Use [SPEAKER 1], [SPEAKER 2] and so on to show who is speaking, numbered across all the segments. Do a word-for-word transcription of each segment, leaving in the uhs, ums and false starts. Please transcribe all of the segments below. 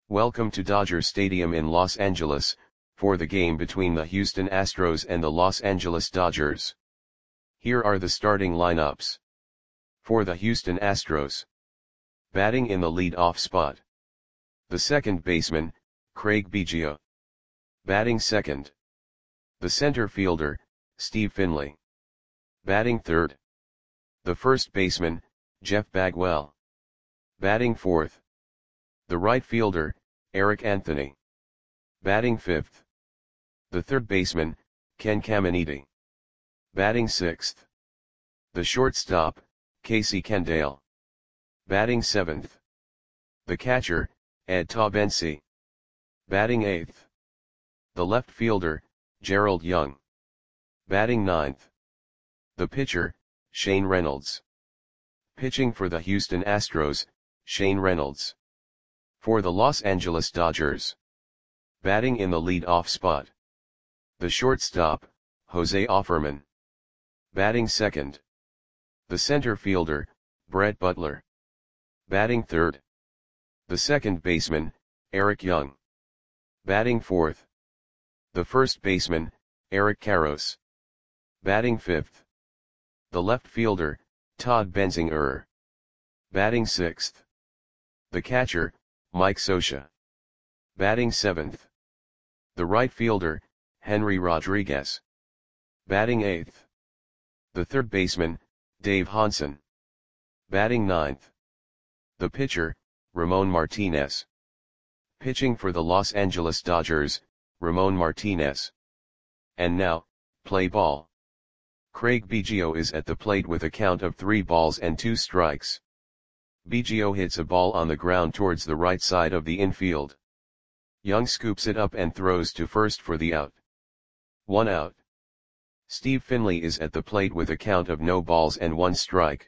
[SPEAKER 1] Welcome to Dodger Stadium in Los Angeles, for the game between the Houston Astros and the Los Angeles Dodgers. Here are the starting lineups. For the Houston Astros. Batting in the lead-off spot. The second baseman, Craig Biggio. Batting second. The center fielder, Steve Finley. Batting third. The first baseman, Jeff Bagwell. Batting fourth. The right fielder, Eric Anthony. Batting fifth. The third baseman, Ken Caminiti. Batting sixth. The shortstop, Casey Kendall. Batting seventh. The catcher, Ed Taubensee. Batting eighth. The left fielder, Gerald Young. Batting ninth. The pitcher, Shane Reynolds. Pitching for the Houston Astros, Shane Reynolds. For the Los Angeles Dodgers. Batting in the lead-off spot. The shortstop, Jose Offerman. Batting second. The center fielder, Brett Butler. Batting third. The second baseman, Eric Young. Batting fourth. The first baseman, Eric Karros. Batting fifth. The left fielder, Todd Benzinger. Batting sixth. The catcher, Mike Scioscia. Batting seventh. The right fielder, Henry Rodriguez. Batting eighth. The third baseman, Dave Hansen. Batting ninth. The pitcher, Ramon Martinez. Pitching for the Los Angeles Dodgers, Ramon Martinez. And now, play ball. Craig Biggio is at the plate with a count of three balls and two strikes. Biggio hits a ball on the ground towards the right side of the infield. Young scoops it up and throws to first for the out. One out. Steve Finley is at the plate with a count of no balls and one strike.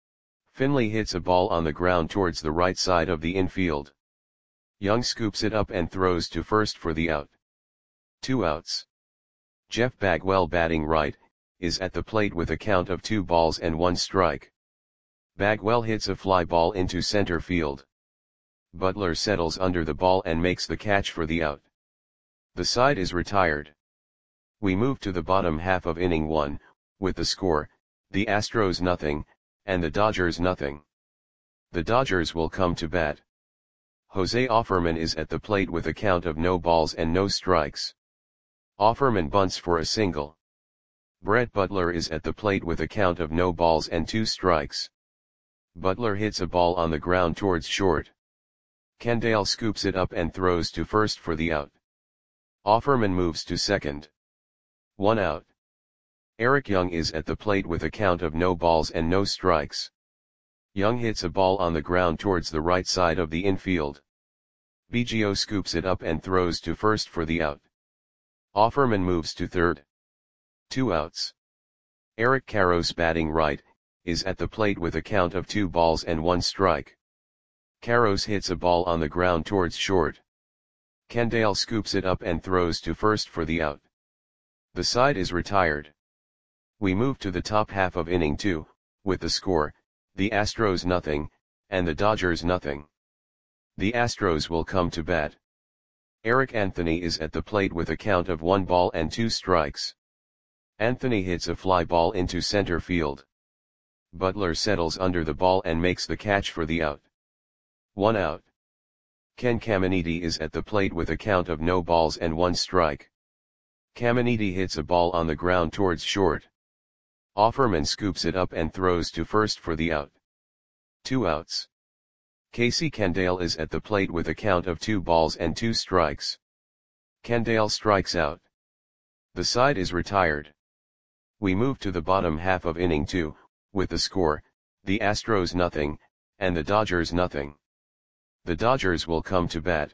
[SPEAKER 1] Finley hits a ball on the ground towards the right side of the infield. Young scoops it up and throws to first for the out. Two outs. Jeff Bagwell, batting right, is at the plate with a count of two balls and one strike. Bagwell hits a fly ball into center field. Butler settles under the ball and makes the catch for the out. The side is retired. We move to the bottom half of inning one, with the score, the Astros nothing, and the Dodgers nothing. The Dodgers will come to bat. Jose Offerman is at the plate with a count of no balls and no strikes. Offerman bunts for a single. Brett Butler is at the plate with a count of no balls and two strikes. Butler hits a ball on the ground towards short. Kendall scoops it up and throws to first for the out. Offerman moves to second. One out. Eric Young is at the plate with a count of no balls and no strikes. Young hits a ball on the ground towards the right side of the infield. Biggio scoops it up and throws to first for the out. Offerman moves to third. Two outs. Eric Karros, batting right, is at the plate with a count of two balls and one strike. Karros hits a ball on the ground towards short. Kendall scoops it up and throws to first for the out. The side is retired. We move to the top half of inning two, with the score, the Astros nothing, and the Dodgers nothing. The Astros will come to bat. Eric Anthony is at the plate with a count of one ball and two strikes. Anthony hits a fly ball into center field. Butler settles under the ball and makes the catch for the out. One out. Ken Caminiti is at the plate with a count of no balls and one strike. Caminiti hits a ball on the ground towards short. Offerman scoops it up and throws to first for the out. Two outs. Casey Kendall is at the plate with a count of two balls and two strikes. Kendall strikes out. The side is retired. We move to the bottom half of inning two, with the score, the Astros nothing, and the Dodgers nothing. The Dodgers will come to bat.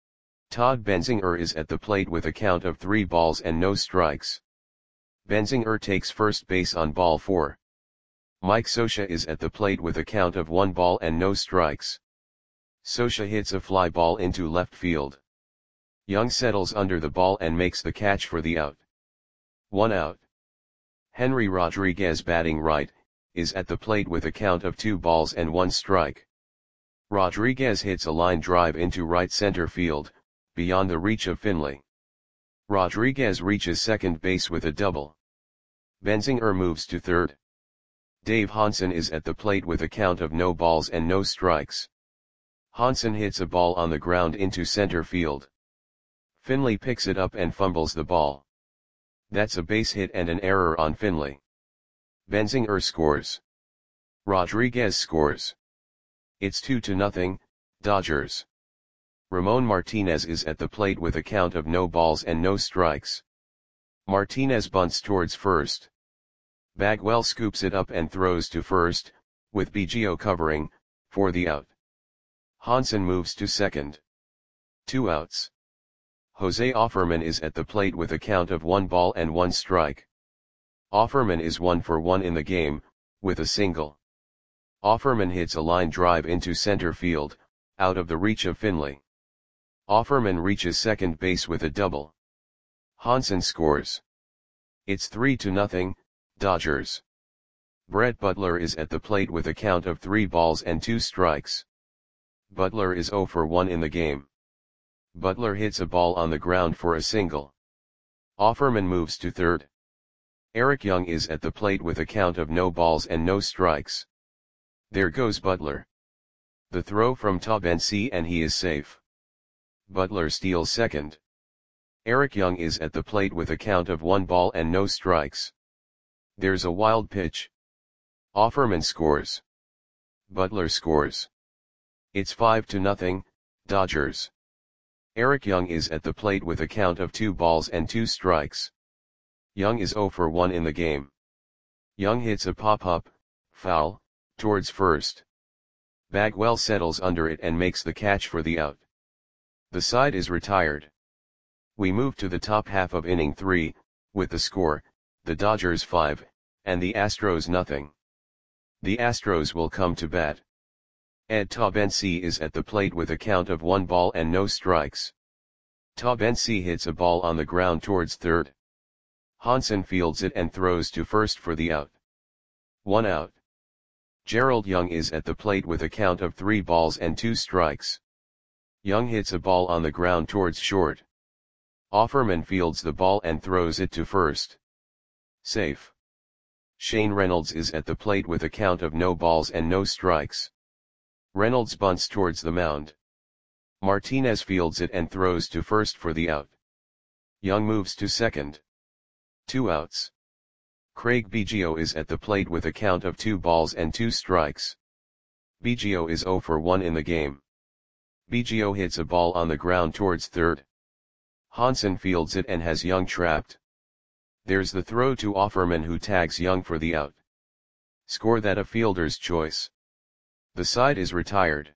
[SPEAKER 1] Todd Benzinger is at the plate with a count of three balls and no strikes. Benzinger takes first base on ball four. Mike Scioscia is at the plate with a count of one ball and no strikes. Scioscia hits a fly ball into left field. Young settles under the ball and makes the catch for the out. One out. Henry Rodriguez, batting right, is at the plate with a count of two balls and one strike. Rodriguez hits a line drive into right center field, beyond the reach of Finley. Rodriguez reaches second base with a double. Benzinger moves to third. Dave Hansen is at the plate with a count of no balls and no strikes. Hansen hits a ball on the ground into center field. Finley picks it up and fumbles the ball. That's a base hit and an error on Finley. Benzinger scores. Rodriguez scores. It's two to nothing, Dodgers. Ramon Martinez is at the plate with a count of no balls and no strikes. Martinez bunts towards first. Bagwell scoops it up and throws to first, with Biggio covering, for the out. Hansen moves to second. Two outs. Jose Offerman is at the plate with a count of one ball and one strike. Offerman is one for one in the game, with a single. Offerman hits a line drive into center field, out of the reach of Finley. Offerman reaches second base with a double. Hansen scores. It's three to nothing, Dodgers. Brett Butler is at the plate with a count of three balls and two strikes. Butler is zero for one in the game. Butler hits a ball on the ground for a single. Offerman moves to third. Eric Young is at the plate with a count of no balls and no strikes. There goes Butler. The throw from Taubensee and he is safe. Butler steals second. Eric Young is at the plate with a count of one ball and no strikes. There's a wild pitch. Offerman scores. Butler scores. It's five to nothing, Dodgers. Eric Young is at the plate with a count of two balls and two strikes. Young is zero for one in the game. Young hits a pop-up, foul, towards first. Bagwell settles under it and makes the catch for the out. The side is retired. We move to the top half of inning three, with the score, the Dodgers five, and the Astros nothing. The Astros will come to bat. Ed Taubensee is at the plate with a count of one ball and no strikes. Taubensee hits a ball on the ground towards third. Hansen fields it and throws to first for the out. One out. Gerald Young is at the plate with a count of three balls and two strikes. Young hits a ball on the ground towards short. Offerman fields the ball and throws it to first. Safe. Shane Reynolds is at the plate with a count of no balls and no strikes. Reynolds bunts towards the mound. Martinez fields it and throws to first for the out. Young moves to second. Two outs. Craig Biggio is at the plate with a count of two balls and two strikes. Biggio is zero for one in the game. Biggio hits a ball on the ground towards third. Hansen fields it and has Young trapped. There's the throw to Offerman who tags Young for the out. Score that a fielder's choice. The side is retired.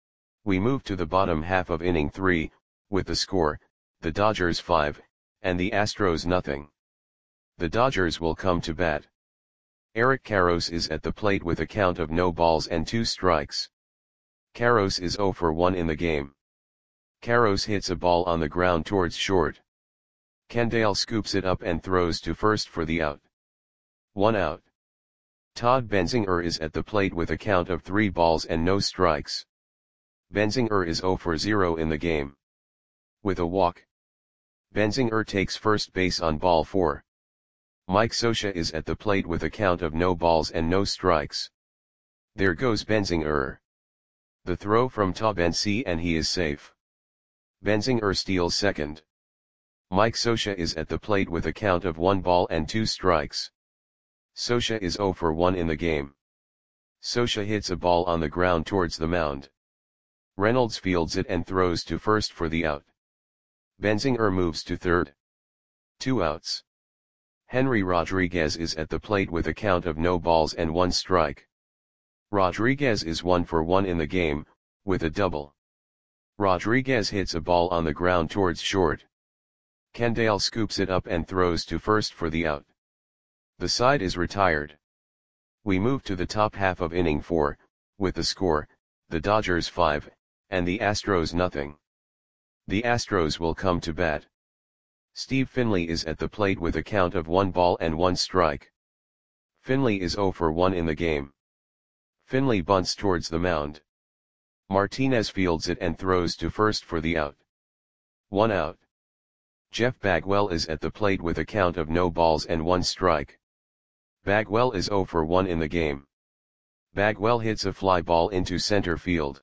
[SPEAKER 1] We move to the bottom half of inning three, with the score, the Dodgers five, and the Astros nothing. The Dodgers will come to bat. Eric Karros is at the plate with a count of no balls and two strikes. Karros is zero for one in the game. Karros hits a ball on the ground towards short. Kendall scoops it up and throws to first for the out. One out. Todd Benzinger is at the plate with a count of three balls and no strikes. Benzinger is zero for zero in the game. With a walk. Benzinger takes first base on ball four. Mike Scioscia is at the plate with a count of no balls and no strikes. There goes Benzinger. The throw from Taubensee and he is safe. Benzinger steals second. Mike Scioscia is at the plate with a count of one ball and two strikes. Scioscia is zero for one in the game. Scioscia hits a ball on the ground towards the mound. Reynolds fields it and throws to first for the out. Benzinger moves to third. Two outs. Henry Rodriguez is at the plate with a count of no balls and one strike. Rodriguez is one for one in the game, with a double. Rodriguez hits a ball on the ground towards short. Kendall scoops it up and throws to first for the out. The side is retired. We move to the top half of inning four, with the score, the Dodgers five, and the Astros nothing. The Astros will come to bat. Steve Finley is at the plate with a count of one ball and one strike. Finley is zero for one in the game. Finley bunts towards the mound. Martinez fields it and throws to first for the out. One out. Jeff Bagwell is at the plate with a count of no balls and one strike. Bagwell is zero for one in the game. Bagwell hits a fly ball into center field.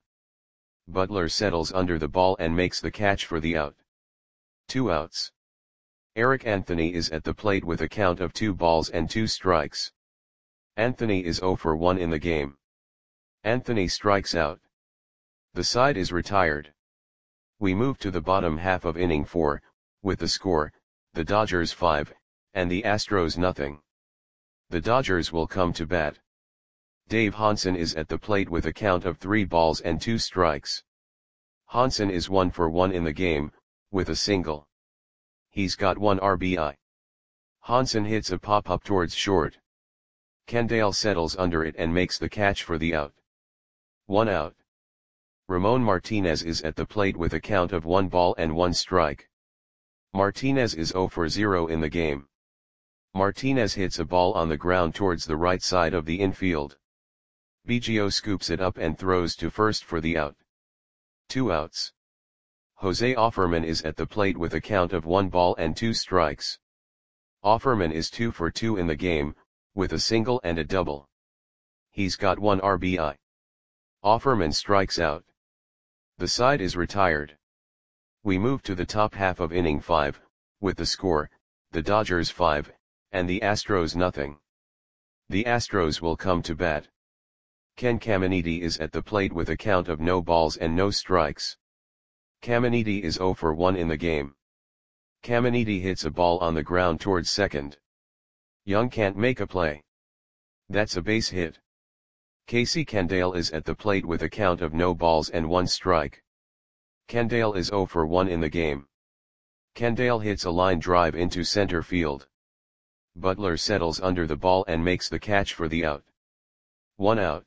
[SPEAKER 1] Butler settles under the ball and makes the catch for the out. Two outs. Eric Anthony is at the plate with a count of two balls and two strikes. Anthony is zero for one in the game. Anthony strikes out. The side is retired. We move to the bottom half of inning four, with the score, the Dodgers five, and the Astros nothing. The Dodgers will come to bat. Dave Hansen is at the plate with a count of three balls and two strikes. Hansen is one for one in the game, with a single. He's got one R B I. Hansen hits a pop-up towards short. Kendall settles under it and makes the catch for the out. One out. Ramon Martinez is at the plate with a count of one ball and one strike. Martinez is zero for zero in the game. Martinez hits a ball on the ground towards the right side of the infield. Biggio scoops it up and throws to first for the out. Two outs. Jose Offerman is at the plate with a count of one ball and two strikes. Offerman is two for two in the game, with a single and a double. He's got one R B I. Offerman strikes out. The side is retired. We move to the top half of inning five, with the score, the Dodgers five, and the Astros nothing. The Astros will come to bat. Ken Caminiti is at the plate with a count of no balls and no strikes. Caminiti is zero for one in the game. Caminiti hits a ball on the ground towards second. Young can't make a play. That's a base hit. Casey Kendall is at the plate with a count of no balls and one strike. Kendall is zero for one in the game. Kendall hits a line drive into center field. Butler settles under the ball and makes the catch for the out. One out.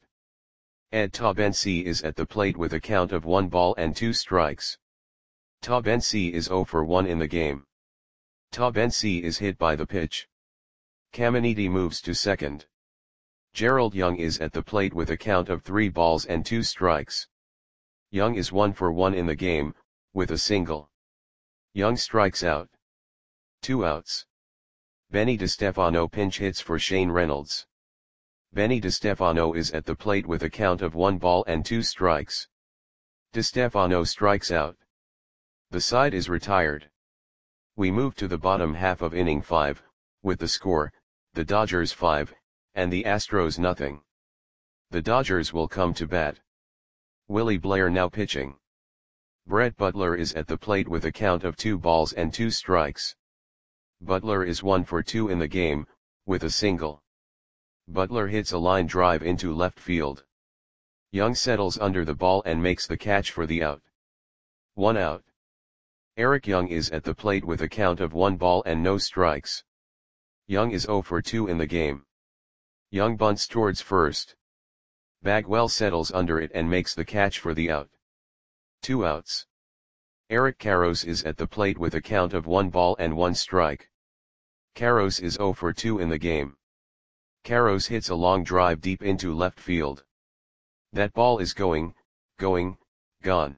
[SPEAKER 1] Ed Taubensee is at the plate with a count of one ball and two strikes. Taubensee is zero for one in the game. Taubensee is hit by the pitch. Caminiti moves to second. Gerald Young is at the plate with a count of three balls and two strikes. Young is one for one in the game, with a single. Young strikes out. Two outs. Benny DeStefano pinch hits for Shane Reynolds. Benny DeStefano is at the plate with a count of one ball and two strikes. DeStefano strikes out. The side is retired. We move to the bottom half of inning five, with the score, the Dodgers five, and the Astros nothing. The Dodgers will come to bat. Willie Blair now pitching. Brett Butler is at the plate with a count of two balls and two strikes. Butler is one for two in the game, with a single. Butler hits a line drive into left field. Young settles under the ball and makes the catch for the out. One out. Eric Young is at the plate with a count of one ball and no strikes. Young is zero for two in the game. Young bunts towards first. Bagwell settles under it and makes the catch for the out. Two outs. Eric Karros is at the plate with a count of one ball and one strike. Karros is zero for two in the game. Karros hits a long drive deep into left field. That ball is going, going, gone.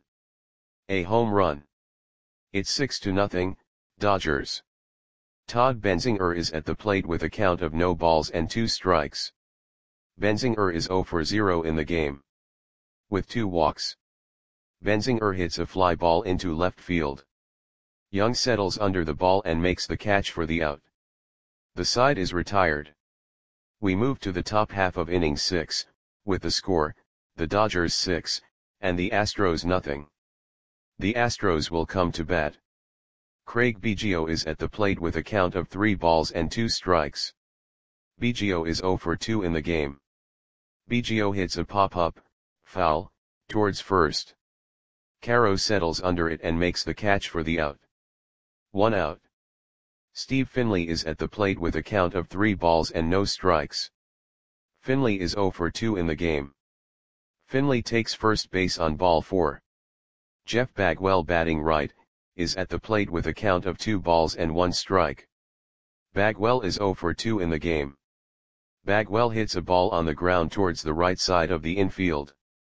[SPEAKER 1] A home run. It's six to nothing, Dodgers. Todd Benzinger is at the plate with a count of no balls and two strikes. Benzinger is zero for zero in the game. With two walks. Benzinger hits a fly ball into left field. Young settles under the ball and makes the catch for the out. The side is retired. We move to the top half of inning six, with the score, the Dodgers six, and the Astros nothing. The Astros will come to bat. Craig Biggio is at the plate with a count of three balls and two strikes. Biggio is zero for two in the game. Biggio hits a pop-up, foul, towards first. Caro settles under it and makes the catch for the out. One out. Steve Finley is at the plate with a count of three balls and no strikes. Finley is zero for two in the game. Finley takes first base on ball four. Jeff Bagwell, batting right, is at the plate with a count of two balls and one strike. Bagwell is zero for two in the game. Bagwell hits a ball on the ground towards the right side of the infield.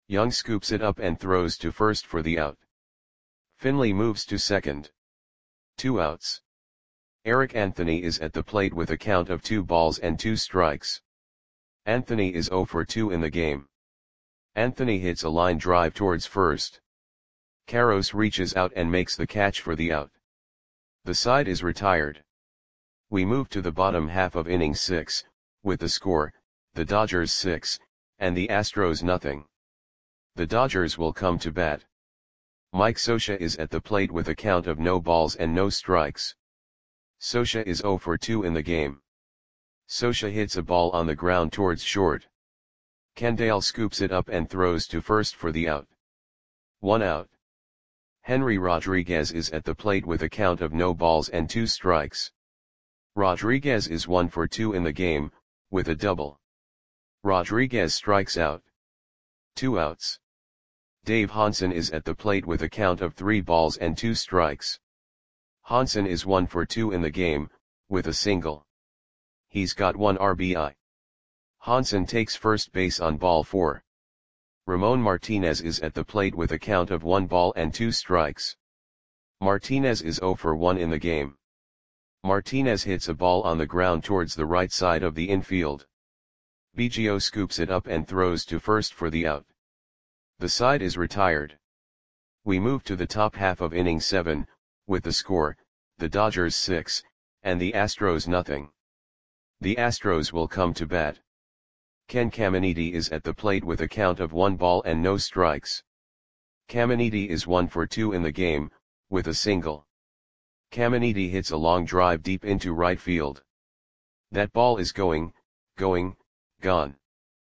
[SPEAKER 1] Young scoops it up and throws to first for the out. Finley moves to second. Two outs. Eric Anthony is at the plate with a count of two balls and two strikes. Anthony is oh for two in the game. Anthony hits a line drive towards first. Karros reaches out and makes the catch for the out. The side is retired. We move to the bottom half of inning six, with the score, the Dodgers six, and the Astros nothing. The Dodgers will come to bat. Mike Scioscia is at the plate with a count of no balls and no strikes. Scioscia is oh for two in the game. Scioscia hits a ball on the ground towards short. Candale scoops it up and throws to first for the out. One out. Henry Rodriguez is at the plate with a count of no balls and two strikes. Rodriguez is one for two in the game, with a double. Rodriguez strikes out. Two outs. Dave Hansen is at the plate with a count of three balls and two strikes. Hansen is one for two in the game, with a single. He's got one R B I. Hansen takes first base on ball four. Ramon Martinez is at the plate with a count of one ball and two strikes. Martinez is oh for one in the game. Martinez hits a ball on the ground towards the right side of the infield. Biggio scoops it up and throws to first for the out. The side is retired. We move to the top half of inning seven, with the score, the Dodgers six, and the Astros nothing. The Astros will come to bat. Ken Caminiti is at the plate with a count of one ball and no strikes. Caminiti is one for two in the game, with a single. Caminiti hits a long drive deep into right field. That ball is going, going, gone.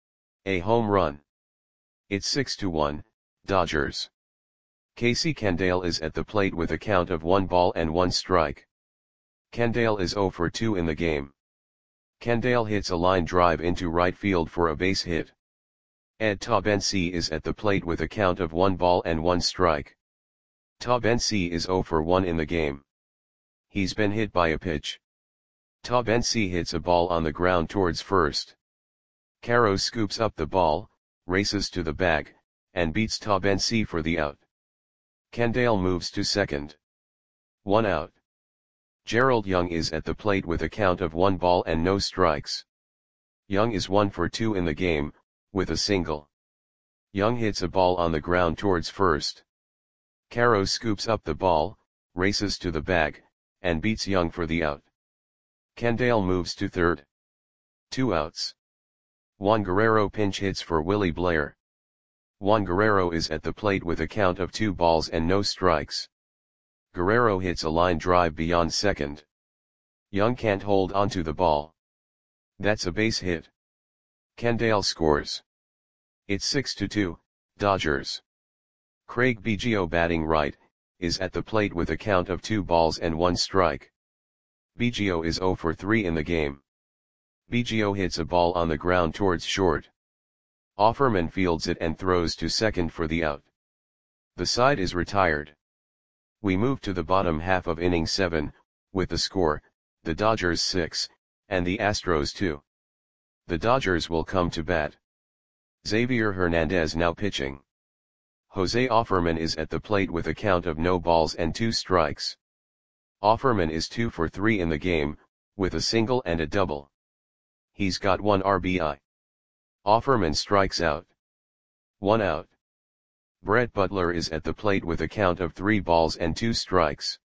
[SPEAKER 1] A home run. It's six to one, Dodgers. Casey Candale is at the plate with a count of one ball and one strike. Candale is oh for two in the game. Candale hits a line drive into right field for a base hit. Ed Taubensee is at the plate with a count of one ball and one strike. Taubensee is oh for one in the game. He's been hit by a pitch. Taubensee hits a ball on the ground towards first. Karros scoops up the ball, races to the bag, and beats Taubensee for the out. Candale moves to second. One out. Gerald Young is at the plate with a count of one ball and no strikes. Young is one for two in the game, with a single. Young hits a ball on the ground towards first. Karros scoops up the ball, races to the bag, and beats Young for the out. Candale moves to third. Two outs. Juan Guerrero pinch hits for Willie Blair. Juan Guerrero is at the plate with a count of two balls and no strikes. Guerrero hits a line drive beyond second. Young can't hold onto the ball. That's a base hit. Candale scores. It's six to two, Dodgers. Craig Biggio, batting right, is at the plate with a count of two balls and one strike. Biggio is oh for three in the game. Biggio hits a ball on the ground towards short. Offerman fields it and throws to second for the out. The side is retired. We move to the bottom half of inning seven, with the score, the Dodgers six, and the Astros two. The Dodgers will come to bat. Xavier Hernandez now pitching. Jose Offerman is at the plate with a count of no balls and two strikes. Offerman is two for three in the game, with a single and a double. He's got one R B I. Offerman strikes out. One out. Brett Butler is at the plate with a count of three balls and two strikes.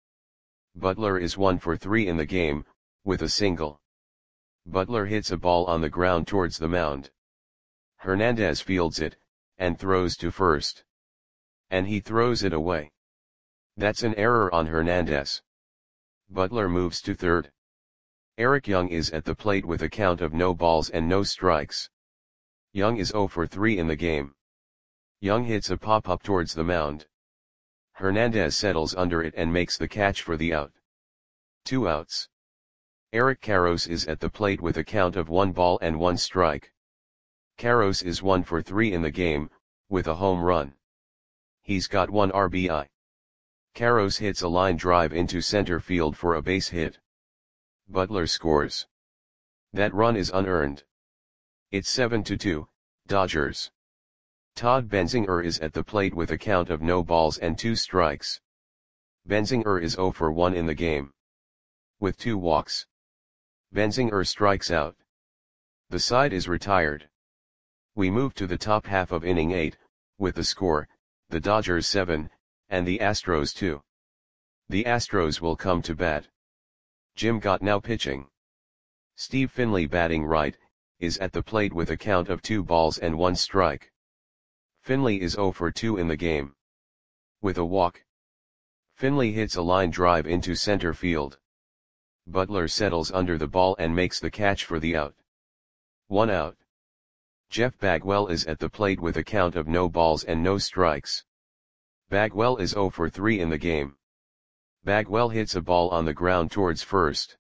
[SPEAKER 1] Butler is one for three in the game, with a single. Butler hits a ball on the ground towards the mound. Hernandez fields it, and throws to first. And he throws it away. That's an error on Hernandez. Butler moves to third. Eric Young is at the plate with a count of no balls and no strikes. Young is oh for three in the game. Young hits a pop-up towards the mound. Hernandez settles under it and makes the catch for the out. Two outs. Eric Karros is at the plate with a count of one ball and one strike. Karros is one for three in the game, with a home run. He's got one R B I. Karros hits a line drive into center field for a base hit. Butler scores. That run is unearned. It's seven to two, Dodgers. Todd Benzinger is at the plate with a count of no balls and two strikes. Benzinger is zero for one in the game. With two walks, Benzinger strikes out. The side is retired. We move to the top half of inning eight, with the score, the Dodgers seven, and the Astros two. The Astros will come to bat. Jim Gott now pitching. Steve Finley batting right, is at the plate with a count of two balls and one strike. Finley is zero for two in the game. With a walk, Finley hits a line drive into center field. Butler settles under the ball and makes the catch for the out. One out. Jeff Bagwell is at the plate with a count of no balls and no strikes. Bagwell is zero for three in the game. Bagwell hits a ball on the ground towards first.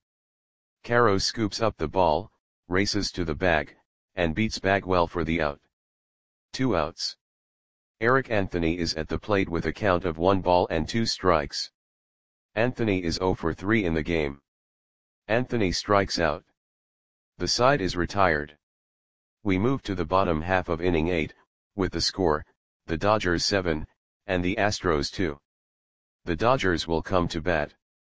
[SPEAKER 1] Caro scoops up the ball, races to the bag, and beats Bagwell for the out. Two outs. Eric Anthony is at the plate with a count of one ball and two strikes. Anthony is zero for three in the game. Anthony strikes out. The side is retired. We move to the bottom half of inning eight, with the score, the Dodgers seven, and the Astros two. The Dodgers will come to bat.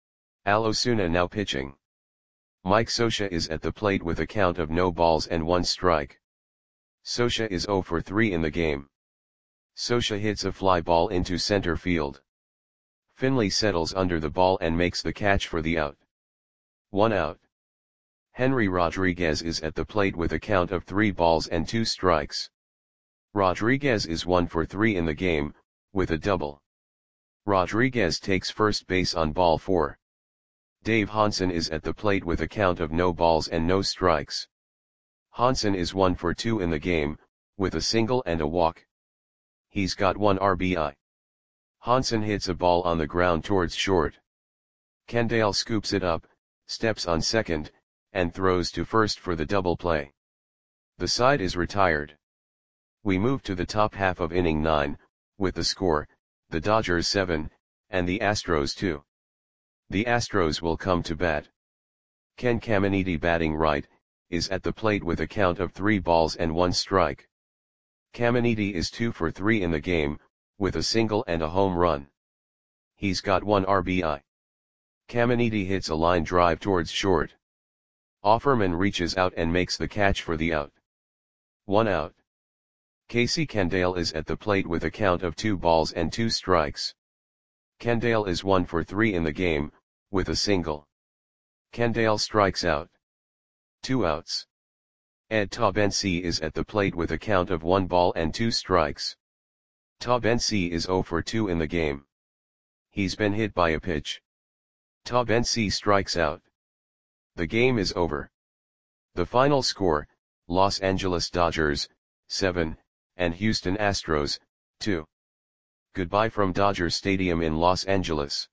[SPEAKER 1] Al Osuna now pitching. Mike Scioscia is at the plate with a count of no balls and one strike. Scioscia is zero for three in the game. Scioscia hits a fly ball into center field. Finley settles under the ball and makes the catch for the out. One out. Henry Rodriguez is at the plate with a count of three balls and two strikes. Rodriguez is one for three in the game, with a double. Rodriguez takes first base on ball four. Dave Hansen is at the plate with a count of no balls and no strikes. Hansen is one for two in the game, with a single and a walk. He's got one R B I. Hansen hits a ball on the ground towards short. Kendall scoops it up, steps on second, and throws to first for the double play. The side is retired. We move to the top half of inning nine, with the score, the Dodgers seven, and the Astros two. The Astros will come to bat. Ken Caminiti batting right, is at the plate with a count of three balls and one strike. Caminiti is two for three in the game, with a single and a home run. He's got one R B I. Caminiti hits a line drive towards short. Offerman reaches out and makes the catch for the out. One out. Casey Kendall is at the plate with a count of two balls and two strikes. Kendall is one for three in the game, with a single. Kendall strikes out. Two outs. Ed Taubensee is at the plate with a count of one ball and two strikes. Taubensee is zero for two in the game. He's been hit by a pitch. Taubensee strikes out. The game is over. The final score, Los Angeles Dodgers, seven, and Houston Astros, two. Goodbye from Dodger Stadium in Los Angeles.